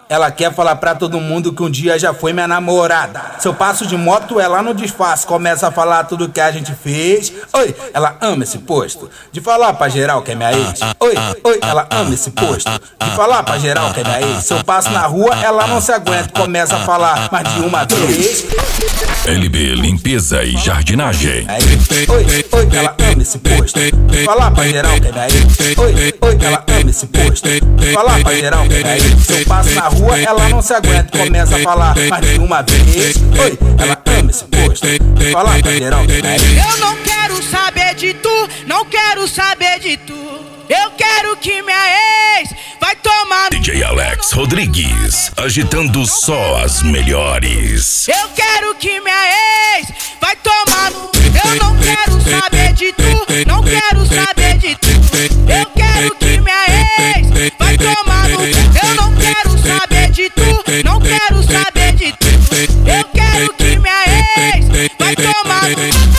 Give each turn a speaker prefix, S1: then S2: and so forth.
S1: Ela quer falar pra todo mundo que um dia já foi minha namorada. Se eu passo de moto, ela não disfarça, começa a falar tudo que a gente fez. Oi, ela ama esse posto de falar pra geral que é minha ex. Oi, ela ama esse posto de falar pra geral que é minha ex. Se eu passo na rua, ela não se aguenta, começa a falar mais de uma vez.
S2: LB Limpeza e Jardinagem.
S1: Oi, ela ama esse posto de falar pra geral que é minha ex. Oi, ela ama esse posto de falar pra geral que é minha ex. Se eu passo na rua, ela não se aguenta, começa a falar mais de uma vez. Oi, ela ama esse posto de falar pra geral que é minha ex.
S3: Eu não quero saber de tu, não quero saber de tu. Eu quero que minha ex vai tomar no...
S2: DJ Alex Rodrigues, agitando só as melhores.
S3: Eu quero que minha ex vai tomar no... Eu não quero saber de tu, não quero saber de tu. Eu quero que minha ex vai tomar no... Eu não quero saber de tu, não quero saber de tu. Eu quero que minha ex vai tomar no...